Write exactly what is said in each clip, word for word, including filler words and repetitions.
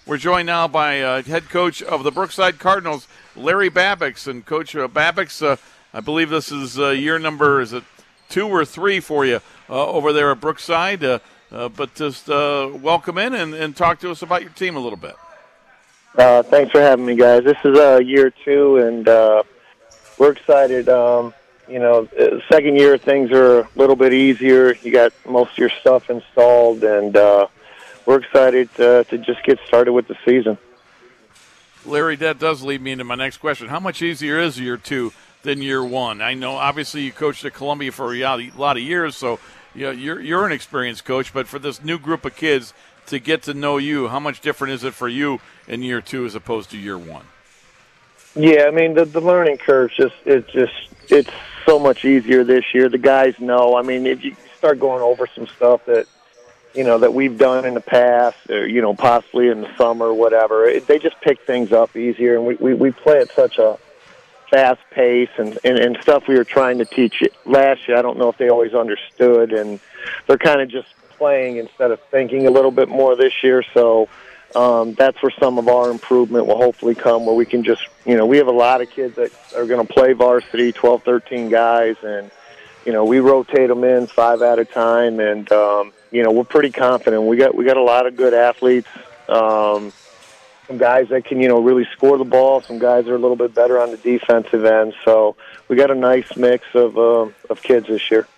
We're joined now by uh, head coach of the Brookside Cardinals, Larry Babbix. And Coach uh, Babbix, uh, I believe this is uh, year number, is it two or three for you uh, over there at Brookside? Uh, uh, but just uh, welcome in and, and talk to us about your team a little bit. Uh, thanks for having me, guys. This is uh, year two, and uh, we're excited. Um, you know, second year things are a little bit easier. You got most of your stuff installed, and uh, we're excited uh, to just get started with the season. Larry, that does lead me into my next question. How much easier is year two than year one? I know, obviously, you coached at Columbia for a lot of years, so you know, you're, you're an experienced coach, but for this new group of kids to get to know you, how much different is it for you in year two as opposed to year one? Yeah, I mean, the, the learning curve just it's just it's so much easier this year. The guys know. I mean, if you start going over some stuff that you know that we've done in the past, or you know, possibly in the summer, or whatever, it, they just pick things up easier, and we, we, we play at such a fast pace, and, and, and stuff we were trying to teach last year. I don't know if they always understood, and they're kind of just playing instead of thinking a little bit more this year. So um, that's where some of our improvement will hopefully come, where we can just, you know, we have a lot of kids that are going to play varsity, twelve, thirteen guys, and, you know, we rotate them in five at a time, and, um, you know, we're pretty confident. We got we got a lot of good athletes, um, some guys that can, you know, really score the ball, some guys are a little bit better on the defensive end. So we got a nice mix of uh, of kids this year.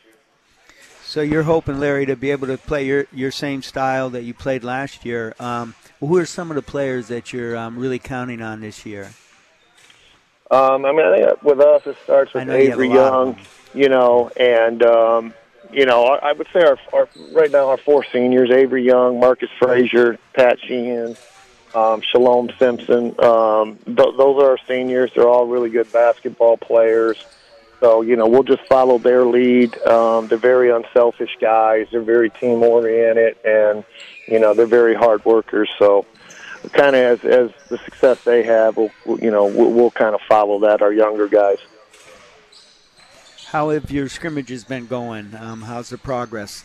So you're hoping, Larry, to be able to play your, your same style that you played last year. Um, who are some of the players that you're um, really counting on this year? Um, I mean, I think with us, it starts with Avery Young, you know, and, um, you know, I, I would say our, our right now our four seniors, Avery Young, Marcus Frazier, Pat Sheehan, um, Shalom Simpson. Um, th- those are our seniors. They're all really good basketball players. So, you know, we'll just follow their lead. Um, they're very unselfish guys. They're very team-oriented, and, you know, they're very hard workers. So kind of as, as the success they have, we'll, you know, we'll, we'll kind of follow that, our younger guys. How have your scrimmages been going? Um, how's the progress?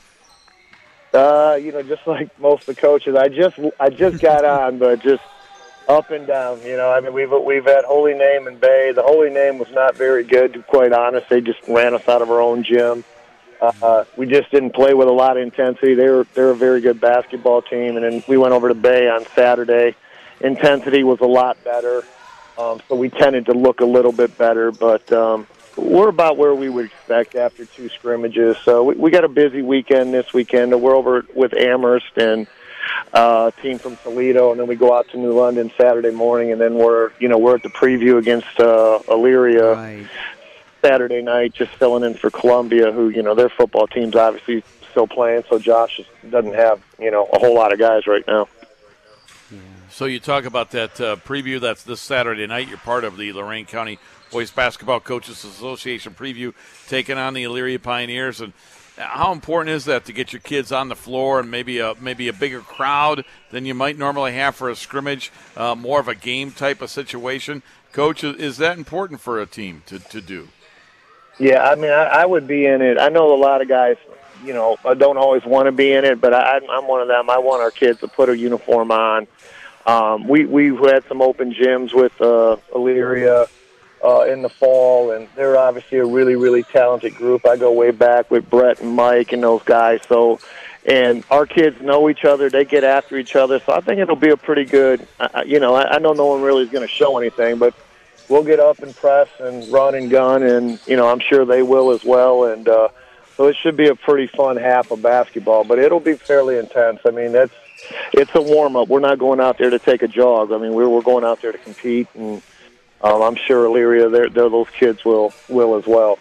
Uh, you know, just like most of the coaches, I just I just got on, but just up and down. You know, I mean, we've we've had Holy Name and Bay. The Holy Name was not very good, to be quite honest. They just ran us out of our own gym. Uh, we just didn't play with a lot of intensity. They were they're a very good basketball team, and then we went over to Bay on Saturday. Intensity was a lot better, um, so we tended to look a little bit better, but. Um, We're about where we would expect after two scrimmages. So we, we got a busy weekend this weekend. We're over with Amherst and uh, a team from Toledo, and then we go out to New London Saturday morning, and then we're you know we're at the preview against uh, Elyria right. Saturday night, just filling in for Columbia, who you know their football team's obviously still playing. So Josh doesn't have you know a whole lot of guys right now. Yeah. So you talk about that uh, preview. That's this Saturday night. You're part of the Lorain County Boys Basketball Coaches Association preview, taking on the Elyria Pioneers. And how important is that to get your kids on the floor and maybe a maybe a bigger crowd than you might normally have for a scrimmage, uh, more of a game type of situation? Coach, is that important for a team to, to do? Yeah, I mean, I, I would be in it. I know a lot of guys, you know, don't always want to be in it, but I, I'm one of them. I want our kids to put a uniform on. Um, we, we've had some open gyms with uh, Elyria. Uh, in the fall, and they're obviously a really, really talented group. I go way back with Brett and Mike and those guys. So, and our kids know each other. They get after each other. So I think it'll be a pretty good, uh, you know, I, I know no one really is going to show anything, but we'll get up and press and run and gun, and, you know, I'm sure they will as well. And uh, so it should be a pretty fun half of basketball, but it'll be fairly intense. I mean, that's it's a warm-up. We're not going out there to take a jog. I mean, we're, we're going out there to compete, and Um, I'm sure Elyria, they're, they're, those kids will will as well.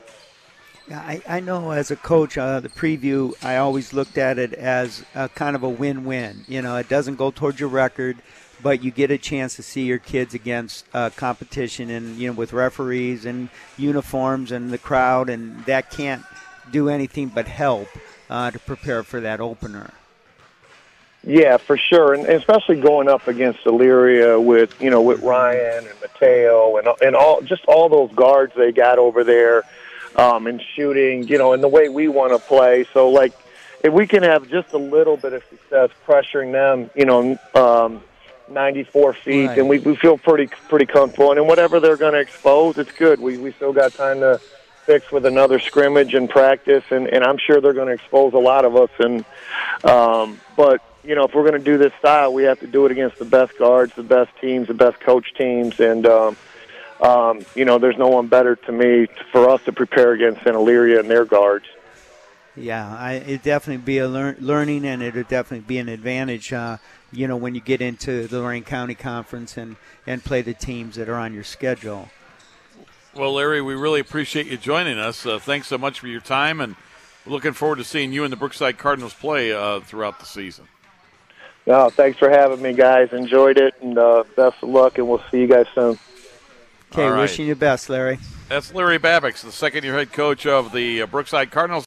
Yeah, I, I know as a coach, uh, the preview, I always looked at it as a kind of a win-win. You know, it doesn't go towards your record, but you get a chance to see your kids against uh, competition and, you know, with referees and uniforms and the crowd, and that can't do anything but help uh, to prepare for that opener. Yeah, for sure, and especially going up against Elyria with you know with Ryan and Mateo and and all just all those guards they got over there, um, and shooting, you know, and the way we want to play. So like, if we can have just a little bit of success pressuring them, you know, um, ninety-four feet, right. then we, we feel pretty pretty comfortable. And then whatever they're going to expose, it's good. We we still got time to fix with another scrimmage and practice, and, and I'm sure they're going to expose a lot of us. And um, but you know, if we're going to do this style, we have to do it against the best guards, the best teams, the best coach teams, and um, um, you know, there's no one better to me for us to prepare against than Elyria and their guards. Yeah, I, it'd definitely be a lear- learning, and it'd definitely be an advantage, uh, you know, when you get into the Lorain County Conference and, and play the teams that are on your schedule. Well, Larry, we really appreciate you joining us. Uh, thanks so much for your time, and looking forward to seeing you and the Brookside Cardinals play uh, throughout the season. No, thanks for having me, guys. Enjoyed it, and uh, best of luck, and we'll see you guys soon. Okay, right. Wishing you the best, Larry. That's Larry Babix, the second-year head coach of the uh, Brookside Cardinals.